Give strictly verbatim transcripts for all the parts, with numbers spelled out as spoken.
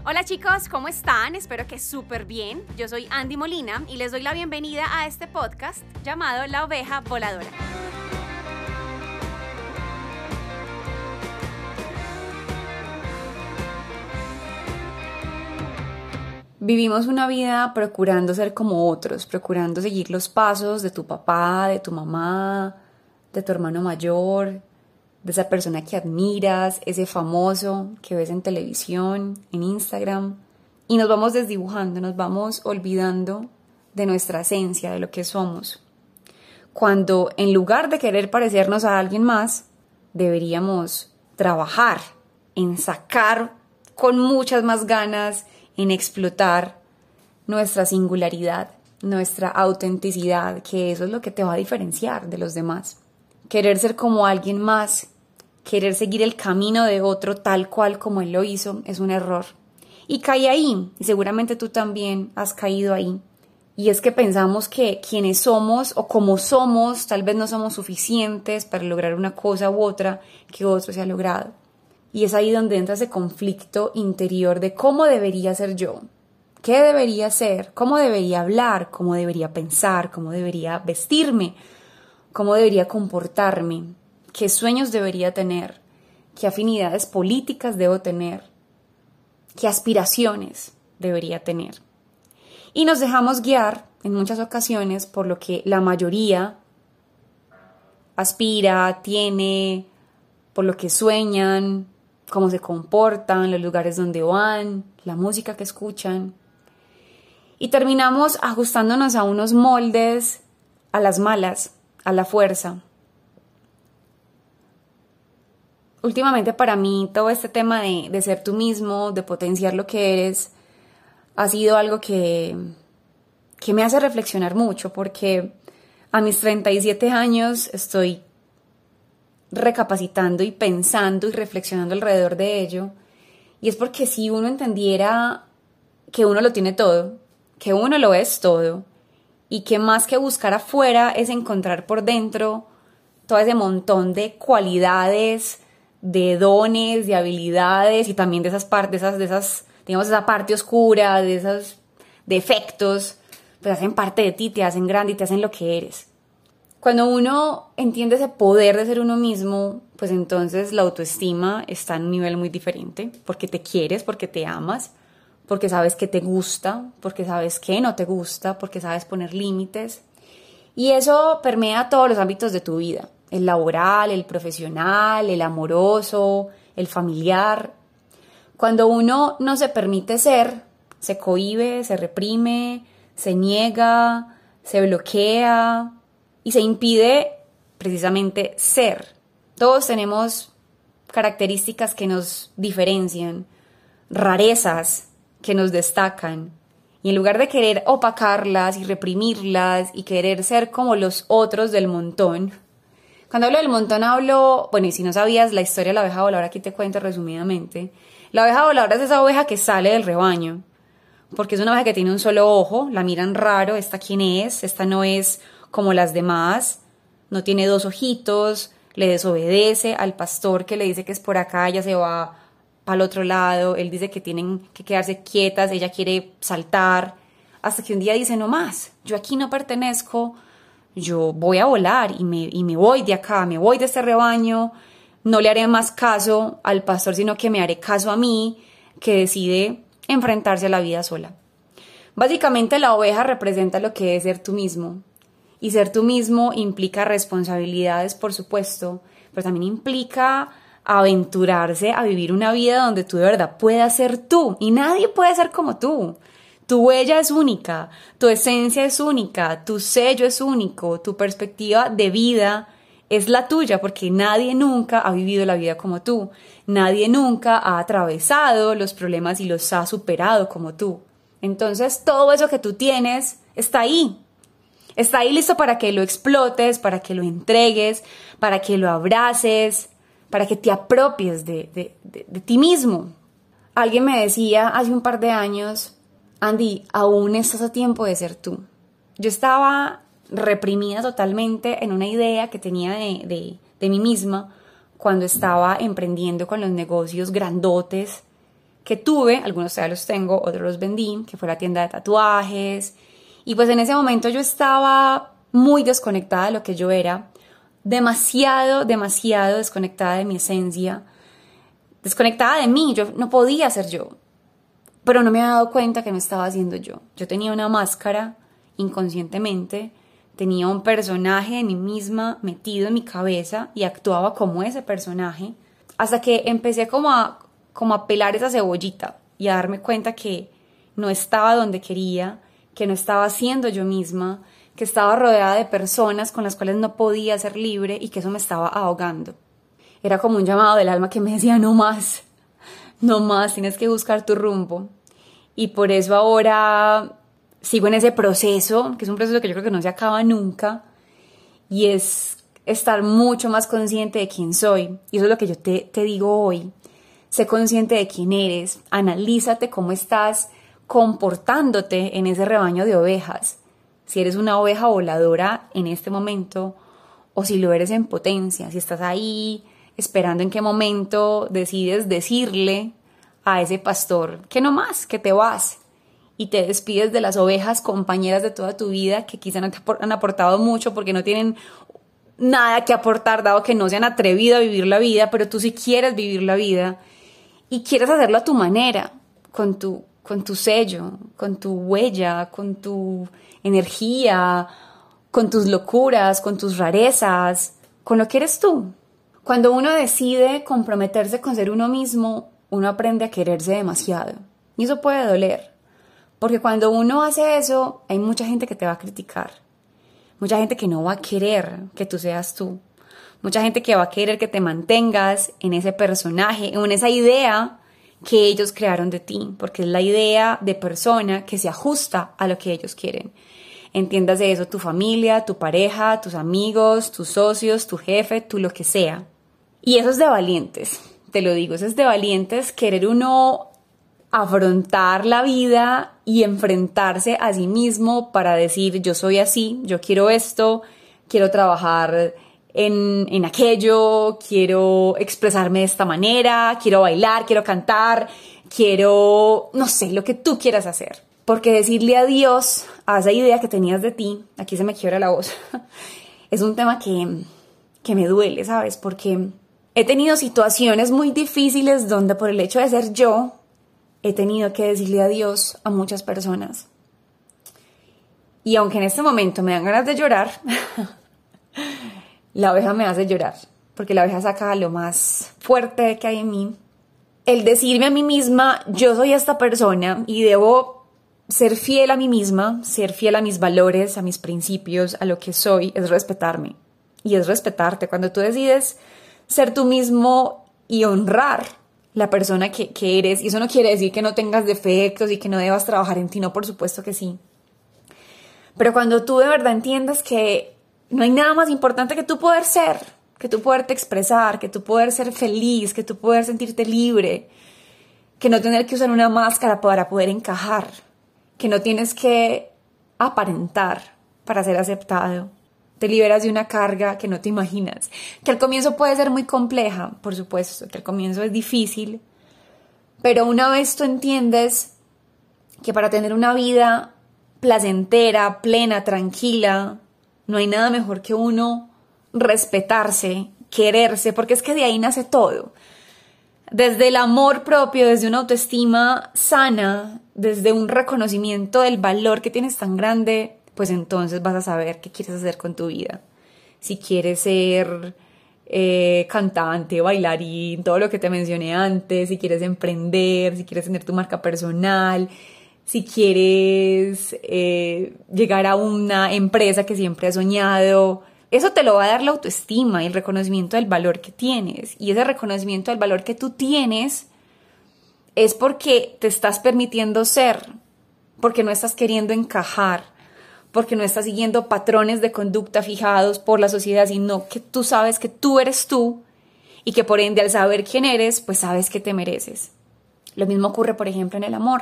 Hola chicos, ¿cómo están? Espero que súper bien. Yo soy Andy Molina y les doy la bienvenida a este podcast llamado La Oveja Voladora. Vivimos una vida procurando ser como otros, procurando seguir los pasos de tu papá, de tu mamá, de tu hermano mayor, de esa persona que admiras, ese famoso que ves en televisión, en Instagram. Y nos vamos desdibujando, nos vamos olvidando de nuestra esencia, de lo que somos. Cuando en lugar de querer parecernos a alguien más, deberíamos trabajar en sacar con muchas más ganas, en explotar nuestra singularidad, nuestra autenticidad, que eso es lo que te va a diferenciar de los demás. Querer ser como alguien más, querer seguir el camino de otro tal cual como él lo hizo, es un error. Y caí ahí, y seguramente tú también has caído ahí. Y es que pensamos que quienes somos o como somos, tal vez no somos suficientes para lograr una cosa u otra que otro se ha logrado. Y es ahí donde entra ese conflicto interior de cómo debería ser yo, qué debería ser, cómo debería hablar, cómo debería pensar, cómo debería vestirme, cómo debería comportarme, qué sueños debería tener, qué afinidades políticas debo tener, qué aspiraciones debería tener. Y nos dejamos guiar en muchas ocasiones por lo que la mayoría aspira, tiene, por lo que sueñan, cómo se comportan, los lugares donde van, la música que escuchan. Y terminamos ajustándonos a unos moldes, a las malas, a la fuerza. Últimamente para mí todo este tema de, de ser tú mismo, de potenciar lo que eres, ha sido algo que, que me hace reflexionar mucho, porque a mis treinta y siete años estoy recapacitando y pensando y reflexionando alrededor de ello. Y es porque si uno entendiera que uno lo tiene todo, que uno lo es todo, y que más que buscar afuera es encontrar por dentro todo ese montón de cualidades, de dones, de habilidades y también de esas partes, de esas, de esas, digamos, esa parte oscura, de esos defectos, pues hacen parte de ti, te hacen grande y te hacen lo que eres. Cuando uno entiende ese poder de ser uno mismo, pues entonces la autoestima está en un nivel muy diferente, porque te quieres, porque te amas, porque sabes que te gusta, porque sabes que no te gusta, porque sabes poner límites. Y eso permea todos los ámbitos de tu vida, el laboral, el profesional, el amoroso, el familiar. Cuando uno no se permite ser, se cohíbe, se reprime, se niega, se bloquea y se impide precisamente ser. Todos tenemos características que nos diferencian, rarezas que nos destacan. Y en lugar de querer opacarlas y reprimirlas y querer ser como los otros del montón, cuando hablo del montón hablo, bueno, y si no sabías la historia de la oveja voladora, aquí te cuento resumidamente. La oveja voladora es esa oveja que sale del rebaño, porque es una oveja que tiene un solo ojo, la miran raro, ¿esta quién es? Esta no es como las demás, no tiene dos ojitos, le desobedece al pastor que le dice que es por acá, ella se va para el otro lado, él dice que tienen que quedarse quietas, ella quiere saltar, hasta que un día dice, no más, yo aquí no pertenezco, yo voy a volar y me, y me voy de acá, me voy de este rebaño, no le haré más caso al pastor, sino que me haré caso a mí, que decide enfrentarse a la vida sola. Básicamente la oveja representa lo que es ser tú mismo, y ser tú mismo implica responsabilidades, por supuesto, pero también implica aventurarse a vivir una vida donde tú de verdad puedas ser tú, y nadie puede ser como tú. Tu huella es única, tu esencia es única, tu sello es único, tu perspectiva de vida es la tuya, porque nadie nunca ha vivido la vida como tú, nadie nunca ha atravesado los problemas y los ha superado como tú. Entonces todo eso que tú tienes está ahí, está ahí listo para que lo explotes, para que lo entregues, para que lo abraces, para que te apropies de, de, de, de ti mismo. Alguien me decía hace un par de años, Andy, aún estás a tiempo de ser tú. Yo estaba reprimida totalmente en una idea que tenía de, de, de mí misma cuando estaba emprendiendo con los negocios grandotes que tuve, algunos todavía los tengo, otros los vendí, que fue la tienda de tatuajes. Y pues en ese momento yo estaba muy desconectada de lo que yo era, demasiado, demasiado desconectada de mi esencia, desconectada de mí. Yo no podía ser yo, pero no me había dado cuenta que no estaba siendo yo. Yo tenía una máscara inconscientemente, tenía un personaje de mí misma metido en mi cabeza y actuaba como ese personaje, hasta que empecé como a, como a pelar esa cebollita y a darme cuenta que no estaba donde quería, que no estaba siendo yo misma, que estaba rodeada de personas con las cuales no podía ser libre y que eso me estaba ahogando. Era como un llamado del alma que me decía, no más, no más, tienes que buscar tu rumbo. Y por eso ahora sigo en ese proceso, que es un proceso que yo creo que no se acaba nunca, y es estar mucho más consciente de quién soy. Y eso es lo que yo te, te digo hoy. Sé consciente de quién eres, analízate cómo estás comportándote en ese rebaño de ovejas. Si eres una oveja voladora en este momento o si lo eres en potencia, si estás ahí esperando en qué momento decides decirle a ese pastor que no más, que te vas y te despides de las ovejas compañeras de toda tu vida que quizá no te han aportado mucho porque no tienen nada que aportar dado que no se han atrevido a vivir la vida, pero tú sí quieres vivir la vida y quieres hacerlo a tu manera, con tu, con tu sello, con tu huella, con tu energía, con tus locuras, con tus rarezas, con lo que eres tú. Cuando uno decide comprometerse con ser uno mismo, uno aprende a quererse demasiado. Y eso puede doler, porque cuando uno hace eso, hay mucha gente que te va a criticar. Mucha gente que no va a querer que tú seas tú. Mucha gente que va a querer que te mantengas en ese personaje, en esa idea que ellos crearon de ti, porque es la idea de persona que se ajusta a lo que ellos quieren. Entiéndase eso, tu familia, tu pareja, tus amigos, tus socios, tu jefe, tú lo que sea. Y eso es de valientes, te lo digo, eso es de valientes querer uno afrontar la vida y enfrentarse a sí mismo para decir yo soy así, yo quiero esto, quiero trabajar en, en aquello, quiero expresarme de esta manera, quiero bailar, quiero cantar, quiero, no sé, lo que tú quieras hacer. Porque decirle adiós a esa idea que tenías de ti, aquí se me quiebra la voz, es un tema que, que me duele, ¿sabes? Porque he tenido situaciones muy difíciles donde por el hecho de ser yo, he tenido que decirle adiós a muchas personas. Y aunque en este momento me dan ganas de llorar, la oveja me hace llorar, porque la oveja saca lo más fuerte que hay en mí. El decirme a mí misma, yo soy esta persona y debo ser fiel a mí misma, ser fiel a mis valores, a mis principios, a lo que soy, es respetarme. Y es respetarte cuando tú decides ser tú mismo y honrar la persona que, que eres. Y eso no quiere decir que no tengas defectos y que no debas trabajar en ti, no, por supuesto que sí. Pero cuando tú de verdad entiendas que no hay nada más importante que tú poder ser, que tú poderte expresar, que tú poder ser feliz, que tú poder sentirte libre, que no tener que usar una máscara para poder encajar, que no tienes que aparentar para ser aceptado. Te liberas de una carga que no te imaginas, que al comienzo puede ser muy compleja, por supuesto, que al comienzo es difícil, pero una vez tú entiendes que para tener una vida placentera, plena, tranquila, no hay nada mejor que uno respetarse, quererse, porque es que de ahí nace todo. Desde el amor propio, desde una autoestima sana, desde un reconocimiento del valor que tienes tan grande, pues entonces vas a saber qué quieres hacer con tu vida. Si quieres ser eh, cantante, bailarín, todo lo que te mencioné antes, si quieres emprender, si quieres tener tu marca personal, si quieres eh, llegar a una empresa que siempre has soñado, eso te lo va a dar la autoestima y el reconocimiento del valor que tienes. Y ese reconocimiento del valor que tú tienes es porque te estás permitiendo ser, porque no estás queriendo encajar, porque no estás siguiendo patrones de conducta fijados por la sociedad, sino que tú sabes que tú eres tú y que por ende al saber quién eres, pues sabes que te mereces. Lo mismo ocurre, por ejemplo, en el amor.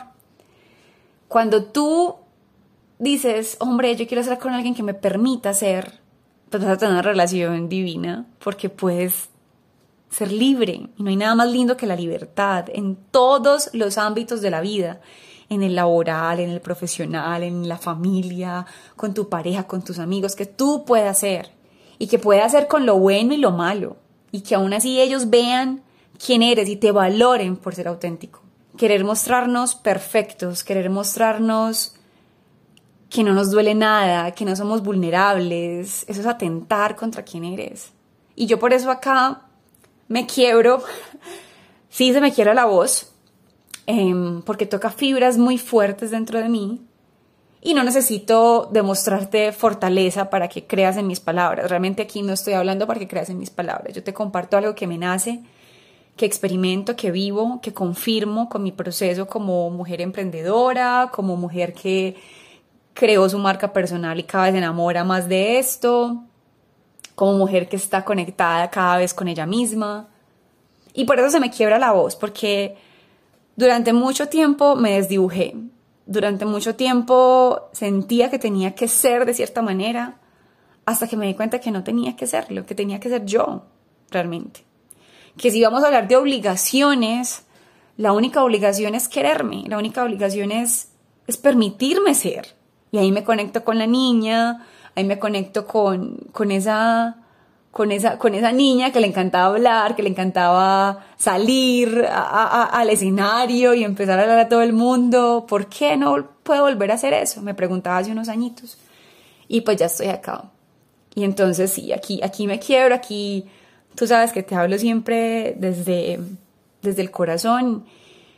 Cuando tú dices, hombre, yo quiero estar con alguien que me permita ser, pues vas a tener una relación divina, porque puedes ser libre. Y no hay nada más lindo que la libertad en todos los ámbitos de la vida, en el laboral, en el profesional, en la familia, con tu pareja, con tus amigos, que tú puedas ser y que puedas ser con lo bueno y lo malo y que aún así ellos vean quién eres y te valoren por ser auténtico. Querer mostrarnos perfectos, querer mostrarnos que no nos duele nada, que no somos vulnerables, eso es atentar contra quién eres. Y yo por eso acá me quiebro, sí se me quiebra la voz, eh, porque toca fibras muy fuertes dentro de mí y no necesito demostrarte fortaleza para que creas en mis palabras. Realmente aquí no estoy hablando para que creas en mis palabras. Yo te comparto algo que me nace, que experimento, que vivo, que confirmo con mi proceso como mujer emprendedora, como mujer que creó su marca personal y cada vez se enamora más de esto, como mujer que está conectada cada vez con ella misma. Y por eso se me quiebra la voz, porque durante mucho tiempo me desdibujé. Durante mucho tiempo sentía que tenía que ser de cierta manera, hasta que me di cuenta que no tenía que serlo, que tenía que ser yo, realmente. Que si vamos a hablar de obligaciones, la única obligación es quererme, la única obligación es, es permitirme ser. Y ahí me conecto con la niña, ahí me conecto con, con, esa, con, esa, con esa niña que le encantaba hablar, que le encantaba salir a, a, al escenario y empezar a hablar a todo el mundo. ¿Por qué no puedo volver a hacer eso? Me preguntaba hace unos añitos. Y pues ya estoy acá. Y entonces sí, aquí, aquí me quiebro, aquí tú sabes que te hablo siempre desde, desde el corazón.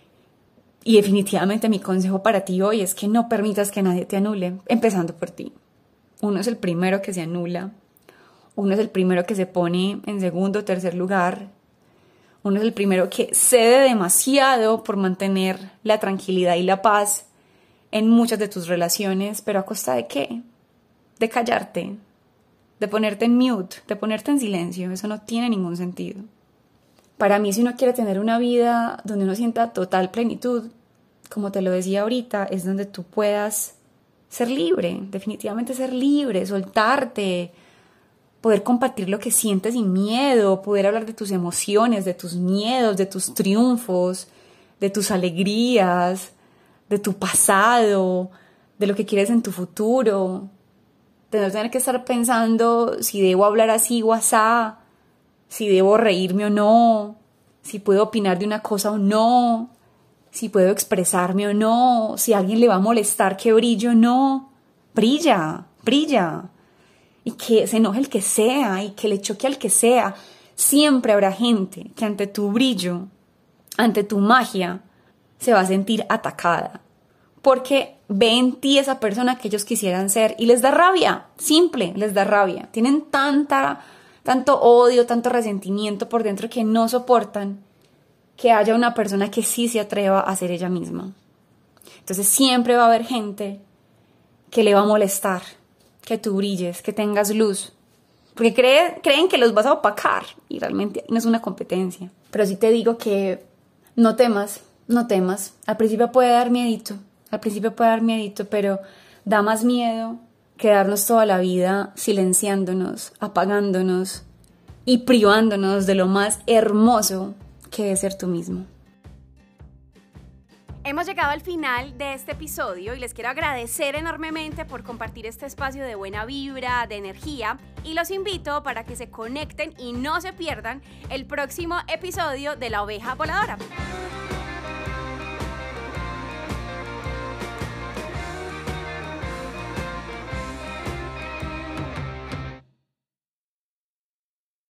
Y definitivamente mi consejo para ti hoy es que no permitas que nadie te anule, empezando por ti. Uno es el primero que se anula, uno es el primero que se pone en segundo o tercer lugar, uno es el primero que cede demasiado por mantener la tranquilidad y la paz en muchas de tus relaciones, pero ¿a costa de qué? De callarte, de ponerte en mute, de ponerte en silencio. Eso no tiene ningún sentido. Para mí, si uno quiere tener una vida donde uno sienta total plenitud, como te lo decía ahorita, es donde tú puedas ser libre, definitivamente ser libre, soltarte, poder compartir lo que sientes sin miedo, poder hablar de tus emociones, de tus miedos, de tus triunfos, de tus alegrías, de tu pasado, de lo que quieres en tu futuro, de no tener que estar pensando si debo hablar así o asá, si debo reírme o no, si puedo opinar de una cosa o no, si puedo expresarme o no, si a alguien le va a molestar que brille o no. Brilla, brilla. Y que se enoje el que sea y que le choque al que sea. Siempre habrá gente que ante tu brillo, ante tu magia, se va a sentir atacada. Porque ve en ti esa persona que ellos quisieran ser y les da rabia, simple, les da rabia. Tienen tanta... tanto odio, tanto resentimiento por dentro que no soportan que haya una persona que sí se atreva a ser ella misma. Entonces siempre va a haber gente que le va a molestar que tú brilles, que tengas luz, porque cree, creen que los vas a opacar y realmente no es una competencia. Pero sí te digo que no temas, no temas. Al principio puede dar miedito, al principio puede dar miedito, pero da más miedo quedarnos toda la vida silenciándonos, apagándonos y privándonos de lo más hermoso que es ser tú mismo. Hemos llegado al final de este episodio y les quiero agradecer enormemente por compartir este espacio de buena vibra, de energía, y los invito para que se conecten y no se pierdan el próximo episodio de La Oveja Voladora.